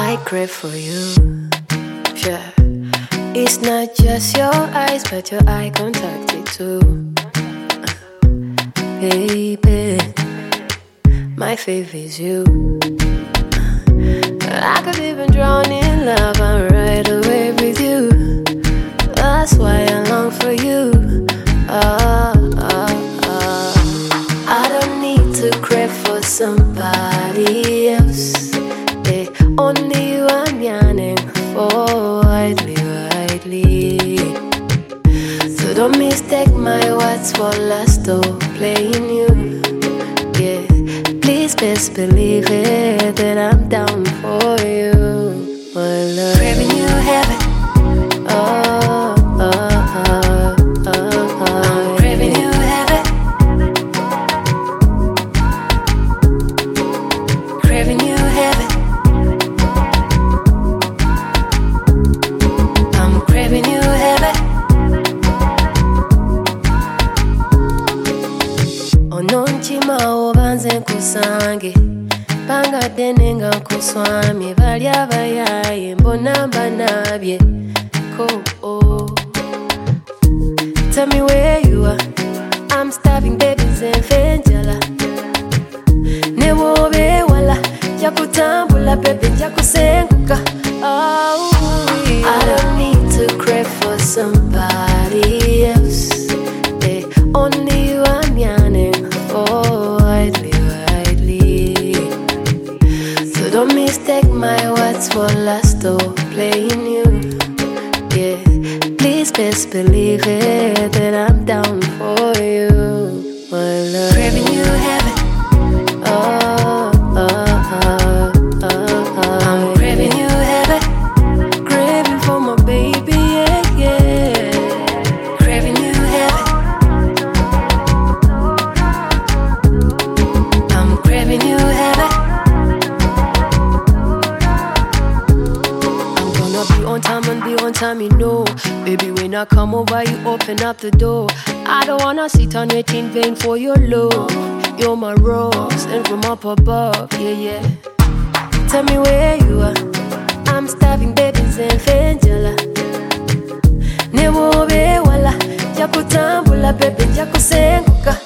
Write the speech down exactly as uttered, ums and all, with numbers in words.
I crave for you. Yeah. It's not just your eyes, but your eye contact it too. Uh, baby, my favorite is you. I could even drown in love and ride away with you. That's why I long for you. Oh, oh, oh. I don't need to crave for somebody else. Yeah, only you I'm yearning for, widely, widely. So don't mistake my words for lust or playing you. Yeah, please best believe it that I'm down for you, my love. Craving you heaven. Oh, oh, oh, oh, oh. I'm craving you heaven. Craving you heaven. I'm craving you heaven. Ononchima obanze nkusange Panga denenga nkuswami Bali abayaye mbona mbanabye Ko oh. Tell me where you are. I'm starving babies and fenjala Newobe wala Jakutambula pepe jakusenguka. Oh, I don't need to crave for somebody else. Eh, only you I'm yearning for, widely, widely. So don't mistake my words for lust or playing you. Yeah, please best believe it that I'm down for you, my love. Craving you heaven. Oh, oh, oh, oh, oh. I'm craving you heaven. Craving for my baby, yeah, yeah. Craving you heaven. I'm craving you heaven. I'm gonna be on time and be on time, you know. Baby, when I come over, you open up the door. I don't wanna sit on it in vain for your love. You're my rose, and from up above, yeah, yeah. Tell me where you are. I'm starving babies and fenjala Newobe wala Jakutambula pepe jakusenguka.